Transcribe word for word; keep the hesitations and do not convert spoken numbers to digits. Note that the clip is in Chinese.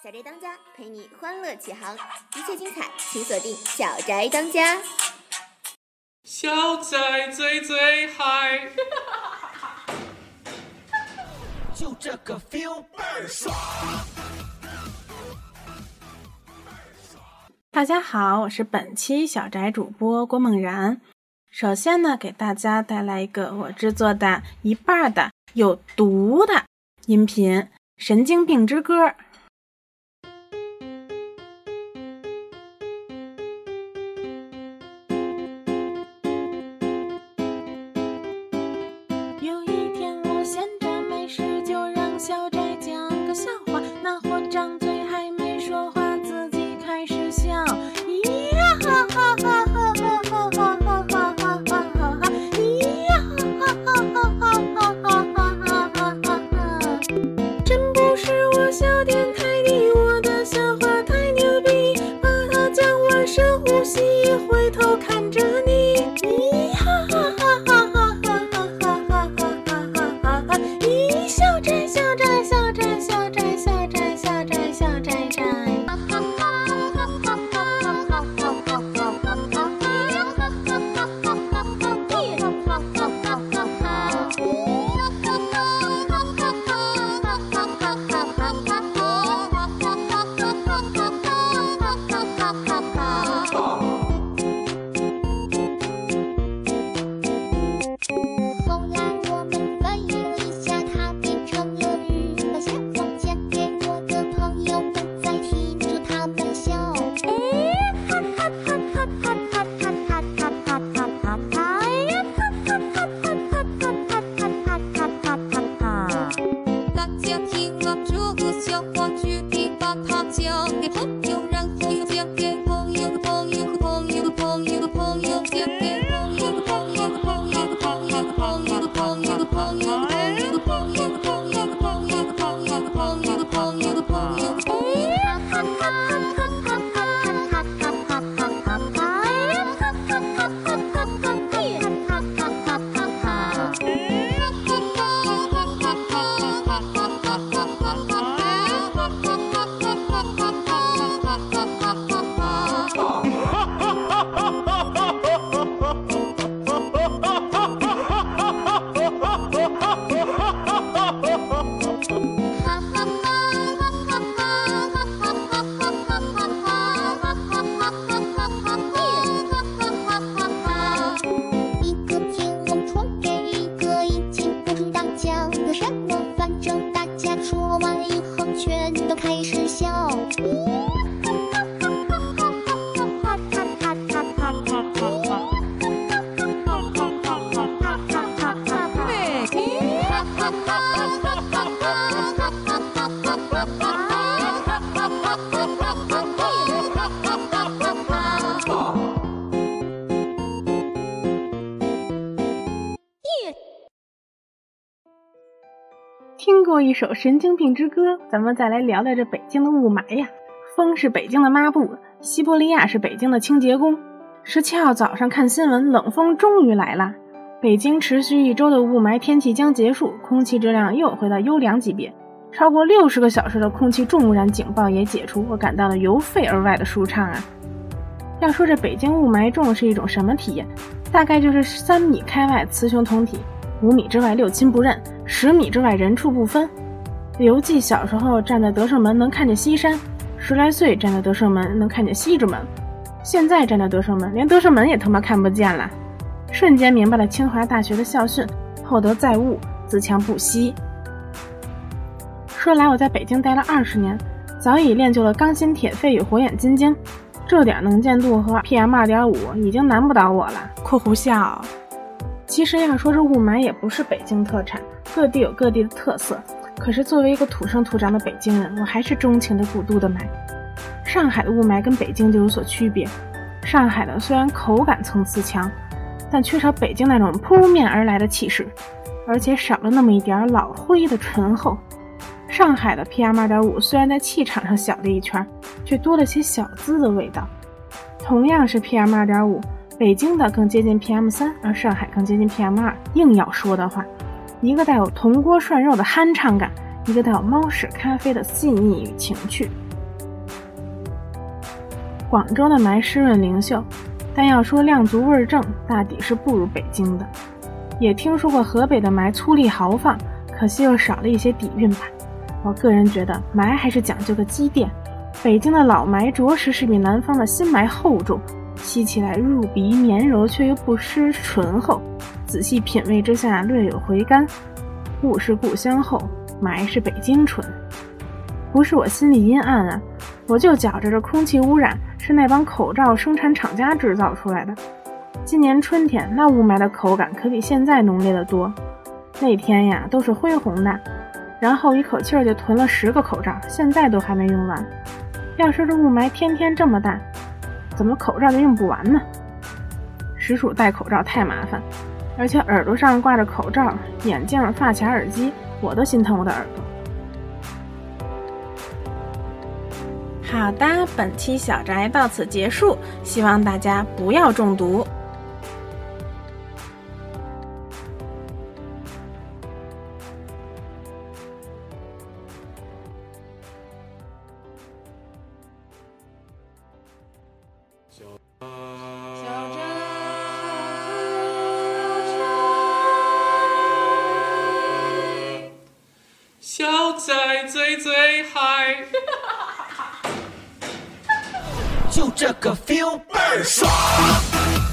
小宅当家陪你欢乐起航，一切精彩请锁定小宅当家。 小宅最最嗨， 就这个 feel 倍儿爽。 大家好，我是本期小宅主播郭梦然。首先呢，给大家带来一个我制作的一半的有毒的音频《神经病之歌》。有一天我闲着没事，就让小宅讲个笑话。那货张嘴还没说话，自己开始笑。咿呀哈哈哈哈哈哈哈哈哈哈哈哈！咿呀哈哈哈哈哈哈哈哈哈哈！真不是我小电台里，我的笑话太牛逼，把它讲完深呼吸，回头看着你。咿哈哈哈哈哈哈哈哈哈哈哈！咿小宅小宅小宅小宅小宅小宅小宅宅。听过一首《神经病之歌》，咱们再来聊聊这北京的雾霾呀。风是北京的抹布，西伯利亚是北京的清洁工。十七号早上看新闻，冷风终于来了。北京持续一周的雾霾天气将结束，空气质量又回到优良级别，超过六十个小时的空气重污染警报也解除，我感到了由肺而外的舒畅啊。要说这北京雾霾重是一种什么体验，大概就是三米开外雌雄同体，五米之外六亲不认，十米之外人畜不分。刘季小时候站在德胜门能看见西山，十来岁站在德胜门能看见西直门，现在站在德胜门连德胜门也他妈看不见了。瞬间明白了清华大学的校训，厚德载物，自强不息。说来我在北京待了二十年，早已练就了钢心铁肺与火眼金睛，这点能见度和 P M 二点五 已经难不倒我了。括弧笑。其实要说这雾霾也不是北京特产，各地有各地的特色。可是作为一个土生土长的北京人，我还是钟情的古都的霾。上海的雾霾跟北京就有所区别，上海的虽然口感层次强，但缺少北京那种扑面而来的气势，而且少了那么一点老灰的醇厚。上海的 P M 二点五 虽然在气场上小了一圈，却多了些小资的味道。同样是 P M 二点五， 北京的更接近 P M 三， 而上海更接近 P M 二。 硬要说的话，一个带有铜锅涮肉的酣畅感，一个带有猫屎咖啡的细腻与情趣。 广州的霾湿润灵秀，但要说量足味正，大抵是不如北京的。也听说过河北的霾粗粝豪放，可惜又少了一些底蕴吧。我个人觉得霾还是讲究个积淀，北京的老霾着实是比南方的新霾厚重，吸起来入鼻绵柔却又不失醇厚，仔细品味之下略有回甘。物是故乡厚，霾是北京纯。不是我心里阴暗啊，我就觉着这空气污染是那帮口罩生产厂家制造出来的。今年春天那雾霾的口感可比现在浓烈得多，那天呀都是恢宏的，然后一口气儿就囤了十个口罩，现在都还没用完。要是这雾霾天天这么大，怎么口罩就用不完呢？实属戴口罩太麻烦，而且耳朵上挂着口罩、眼镜、发卡、耳机，我都心疼我的耳朵。好的，本期小宅到此结束，希望大家不要中毒。 小宅最最嗨， 就这个 feel 倍儿爽。